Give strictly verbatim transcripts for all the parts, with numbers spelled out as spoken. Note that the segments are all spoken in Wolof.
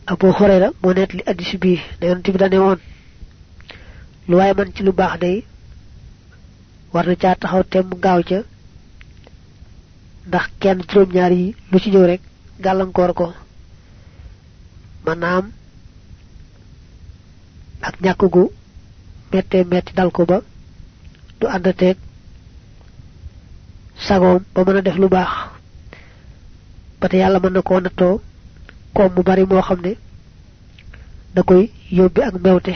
Abu Hurayra mo net li hadith bi ne yonent bi dane won lu way man ci lu bax day war na ca taxaw tem gaaw ca ndax kenn juroom ñaar yi lu ci ñew rek galankor ko manam ak ñak gu metti metti dal ko ba du andate sagom ba mëna def lu bax bata yalla mëna ko nato ko mu bari mo xamne da koy yobbi ak mbewte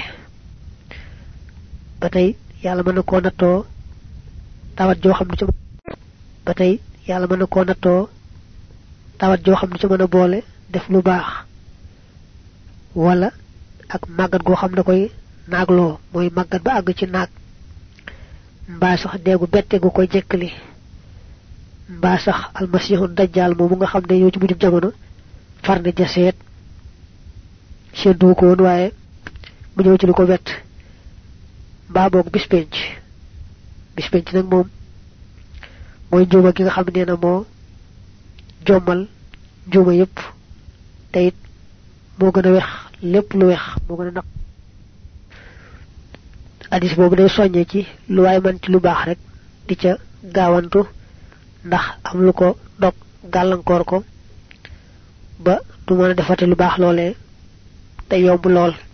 batay yalla mëna ko nato tawat jo xamne ci batay yalla mëna ko nato tawat jo xamne ci mëna boole def lu bax wala ak magat go xamne koy naglo moy magat ba ag ci nag mba sax degu bette gu koy jekli mba sax al masihu dajjal mo nga xamne yow ci mujub jamono farne jasset seddu ko won waye mu ñew ci lu ko wet ba bok bis penc bis penc nak mom moy juma ki nga xam neena mo jomal juma yépp tayit mo gëna wex lepp lu wex mo gëna nak hadith bobu day soñé ci lu way man ci lu bax rek di ca gawantu ndax am lu ko dog galankor ko ba du mëna defati lu bax lolé te yomb lool